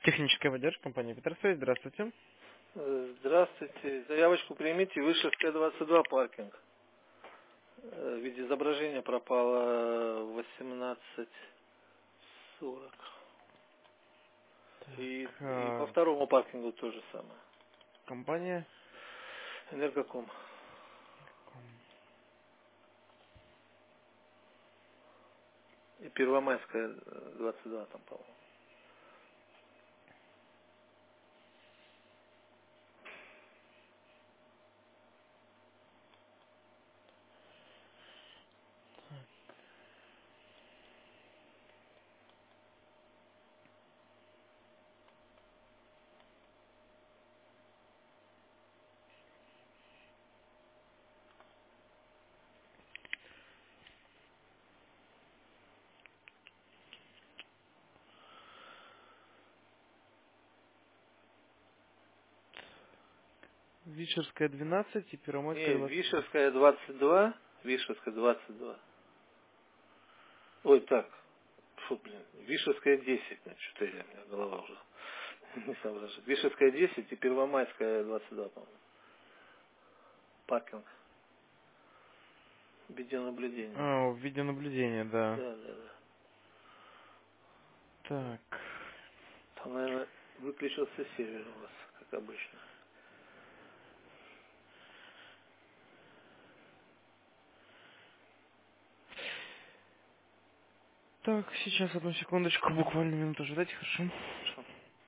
Техническая поддержка компании Петерсвейс. Здравствуйте. Здравствуйте. Заявочку примите. Вышивская 22 паркинг. Ведь изображение пропало 18:40. И по второму паркингу то же самое. Компания. Энергоком. И Первомайская 22 там, по-моему. Вишерская 12 и Первомайская Не, 20. Вишерская 22. Вишерская 22. Ой, так. Фу, блин. Вишерская 10. Что-то у меня голова уже не соображает. Вишерская 10 и Первомайская 22, по-моему. Паркинг. Видеонаблюдение. В видеонаблюдения, да. Да, да, да. Так. Там, наверное, выключился сервер у вас, как обычно. Так, сейчас одну секундочку, буквально минуту ждать, хорошо? Хорошо.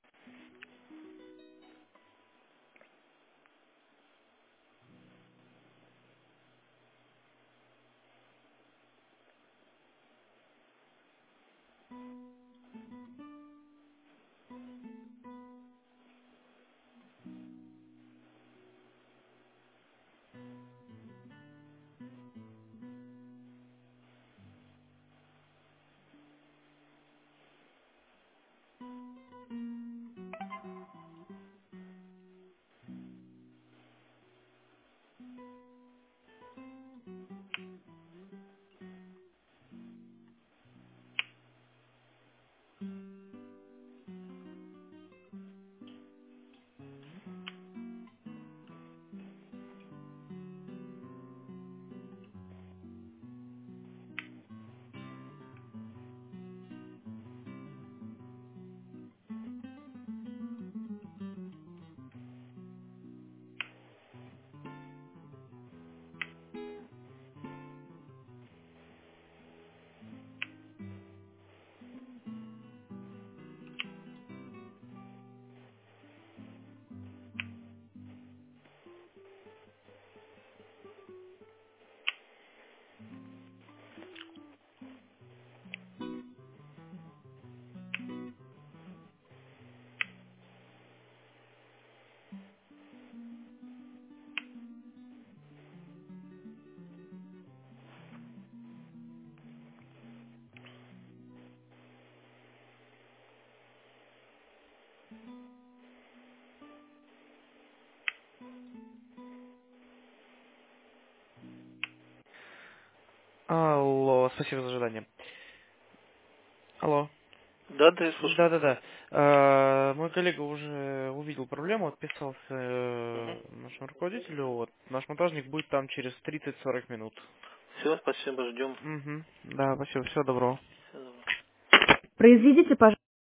Алло, спасибо за ожидание. Алло. Да, да, я слушаю. Да-да-да. Мой коллега уже увидел проблему, отписался Угу. нашему руководителю. Вот, наш монтажник будет там через 30-40 минут. Все, спасибо, ждем. Угу. Да, спасибо, всего доброго. Всего доброго. Произведите, пожалуйста.